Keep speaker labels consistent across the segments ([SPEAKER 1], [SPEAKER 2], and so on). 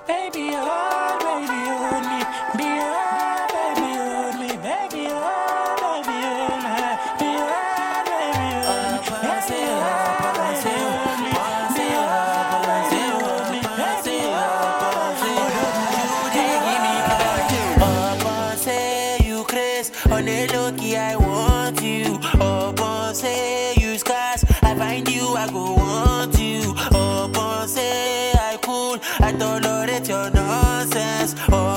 [SPEAKER 1] baby, hold me. Be hard, baby, hold me. Baby, hold, baby, hold me. Be hard, baby, hold me. Baby, hard, baby, hold me. Be hard, baby, hold me. Baby, hard,
[SPEAKER 2] Say you craze on the low-key, I want you. Say you scarce, I find you, I go want you. Say I cool, I tolerate your nonsense.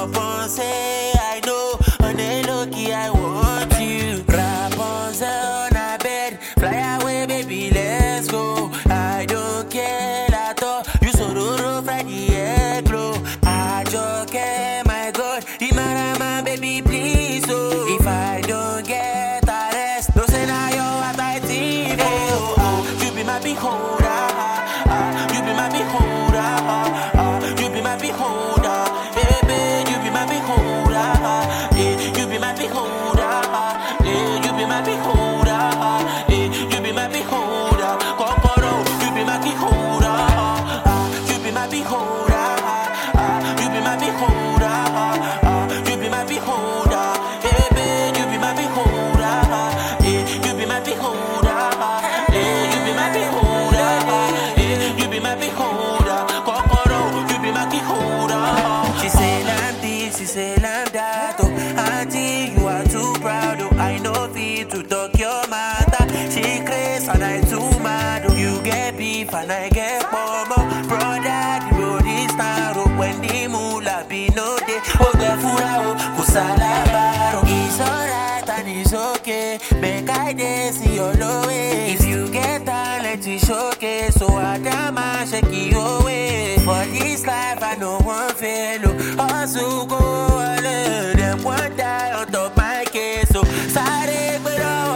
[SPEAKER 2] Say I know on the low-key, I want you. Rapunzel on a bed, fly away, baby, let's go. I don't care at all, you so rude, Friday, egg glow. I just care, my God, Imarama, baby, please, oh. If I don't get arrest, don't say now you're what I think, oh. You be my beholder, you be my beholder, you be my beholder, baby, you be my beholder, you be my beholder, you be my beholder, you be my beholder, Kokoro, you be my beholder, you be my beholder, you be my beholder, you be my beholder, baby, you be my beholder, you be my beholder, you be my beholder, you be my beholder, Kokoro, you be my beholder. She say I'm this, she say I'm that, oh, auntie, you are too proud, oh, I know fit to talk your matter. She crazy and I too mad, oh, you get beef and I get bomb, brother, the road is narrow, when the moolah be no day, oh, the fura, oh, kusalabaro. It's alright and it's okay, make I dey see your low way. If you get talent, we showcase, so I damn shake you away. For this life, I know one fail, oh, also go alone, them one die on top my case, so sorry, but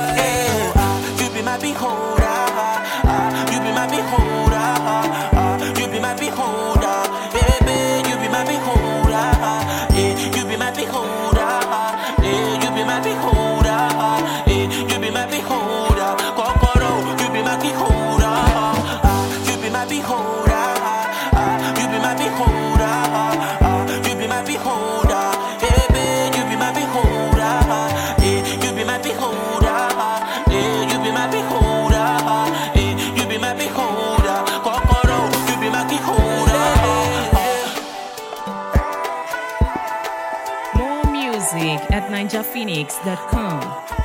[SPEAKER 2] you be my beholder, you be my beholder, you be my beholder, baby, you be my beholder, you be my beholder, you be my beholder, you be my beholder, Kokoro, you be my beholder, you be my beholder, you be my beholder, you be my beholder, baby, you be my beholder, you be my beholder, you be my beholder, you be my beholder, Kokoro, you be my beholder.
[SPEAKER 3] More music at ninjaphoenix.com.